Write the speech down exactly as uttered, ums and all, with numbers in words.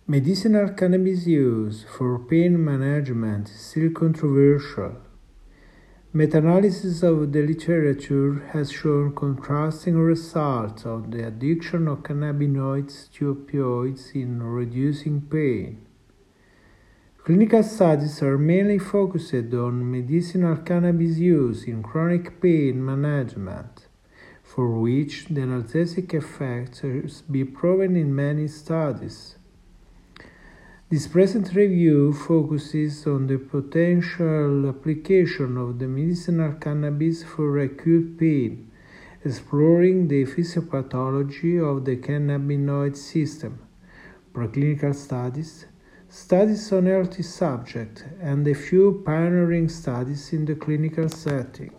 Medicinal cannabis use for pain management is still controversial. Meta-analysis of the literature has shown contrasting results of the addiction of cannabinoids to opioids in reducing pain. Clinical studies are mainly focused on medicinal cannabis use in chronic pain management, for which the analgesic effect has been proven in many studies. This present review focuses on the potential application of the medicinal cannabis for acute pain, exploring the physiopathology of the cannabinoid system, preclinical studies, studies on healthy subjects, and a few pioneering studies in the clinical setting.